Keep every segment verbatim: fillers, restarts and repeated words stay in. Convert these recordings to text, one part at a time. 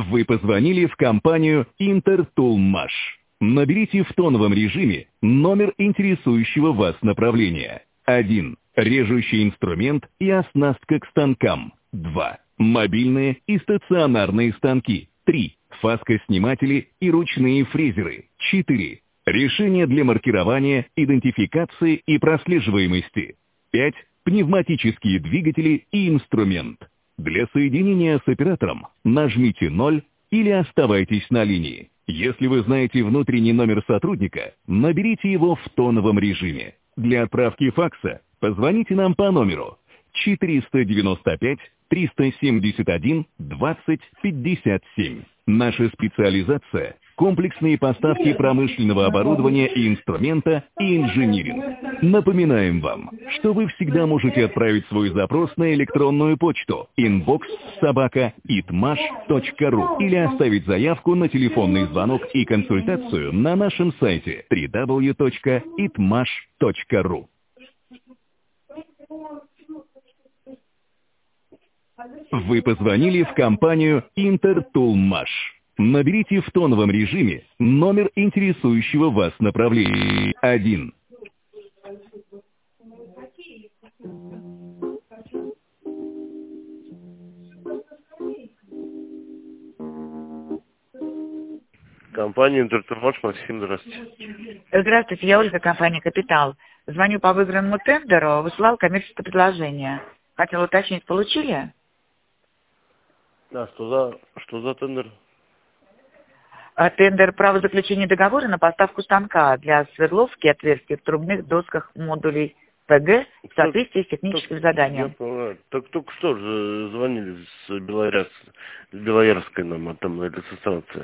Вы позвонили в компанию «Интертулмаш». Наберите в тоновом режиме номер интересующего вас направления. один. Режущий инструмент и оснастка к станкам. два. Мобильные и стационарные станки. три. Фаскосниматели и ручные фрезеры. четыре. Решения для маркирования, идентификации и прослеживаемости. пять. Пневматические двигатели и инструмент. Для соединения с оператором нажмите ноль или оставайтесь на линии. Если вы знаете внутренний номер сотрудника, наберите его в тоновом режиме. Для отправки факса позвоните нам по номеру четыреста девяносто пять триста семьдесят один двадцать пятьдесят семь. Наша специализация – комплексные поставки промышленного оборудования и инструмента и инжиниринг. Напоминаем вам, что вы всегда можете отправить свой запрос на электронную почту инбокс собака итмаш точка ру или оставить заявку на телефонный звонок и консультацию на нашем сайте дабл ю дабл ю дабл ю точка итмаш точка ру. Вы позвонили в компанию «Интертулмаш». Наберите в тоновом режиме номер интересующего вас направления. один. Компания «Интертулмаш», Максим, здравствуйте. Здравствуйте, я Ольга, компания «Капитал». Звоню по выигранному тендеру, высылал коммерческое предложение. Хотела уточнить, получили? Да, что за, что за тендер? А, тендер право заключения договора на поставку станка для свердловки отверстий в трубных досках модулей ПГ в соответствии с техническим так, заданием. Я понимаю. Так только что же звонили с, Белоярс, с Белоярской нам атомной электростанции.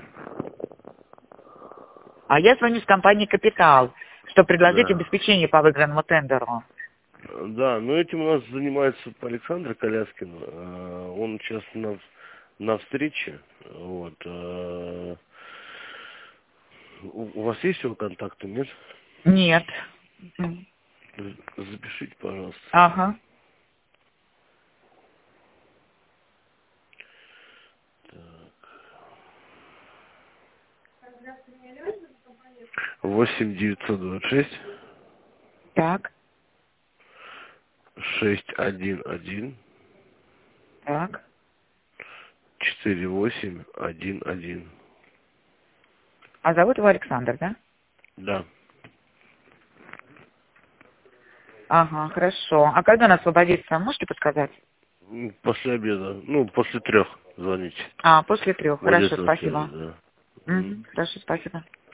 А я звоню с компании «Капитал», чтобы предложить Да. обеспечение по выигранному тендеру. Да, но этим у нас занимается Александр Коляскин. Он сейчас на, на встрече. Вот. У, у вас есть его контакты, нет? Нет. Запишите, пожалуйста. Ага. восемь девятьсот двадцать шесть. Так. шесть один один. Так. четыре восемь один один. А зовут его Александр, да? Да. Ага, хорошо. А когда он освободится, можете подсказать? После обеда. Ну, после трех звоните. А, после трех. Владимир Хорошо, спасибо. Да. Угу, хорошо, спасибо.